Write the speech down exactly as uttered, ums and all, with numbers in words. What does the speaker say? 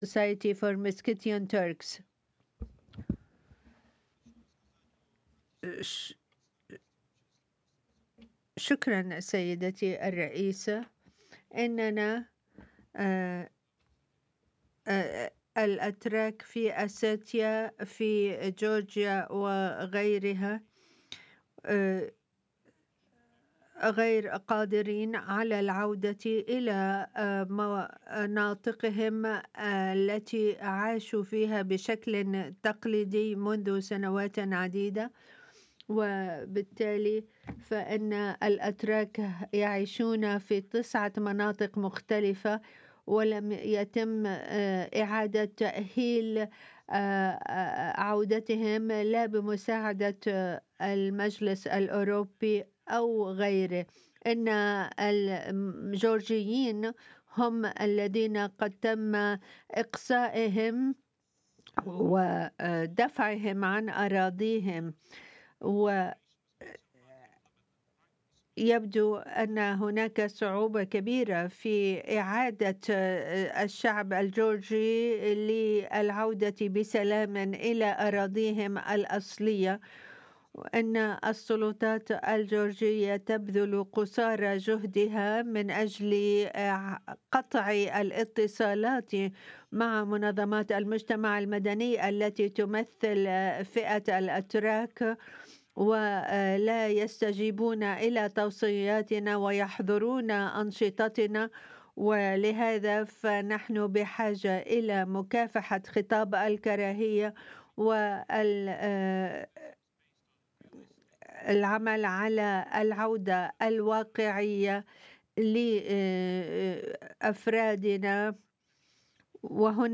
Society for Meskhetian Turks. شكرا سيدتي الرئيسة. إننا آه، آه، الأتراك في أساتيا في جورجيا وغيرها آه، غير قادرين على العودة إلى آه، مناطقهم آه، التي عاشوا فيها بشكل تقليدي منذ سنوات عديدة، وبالتالي فإن الأتراك يعيشون في تسعة مناطق مختلفة، ولم يتم آه، إعادة تأهيل آه، آه، عودتهم لا بمساعدة آه، المجلس الأوروبي أو غيره. إن الجورجيين هم الذين قد تم إقصائهم ودفعهم عن أراضيهم، ويبدو أن هناك صعوبة كبيرة في إعادة الشعب الجورجي للعودة بسلام إلى أراضيهم الأصلية، وأن السلطات الجورجية تبذل قصارى جهدها من أجل قطع الاتصالات مع منظمات المجتمع المدني التي تمثل فئة الأتراك، ولا يستجيبون إلى توصياتنا ويحضرون أنشطتنا. ولهذا فنحن بحاجة إلى مكافحة خطاب الكراهية والعمل على العودة الواقعية لأفرادنا. وهنا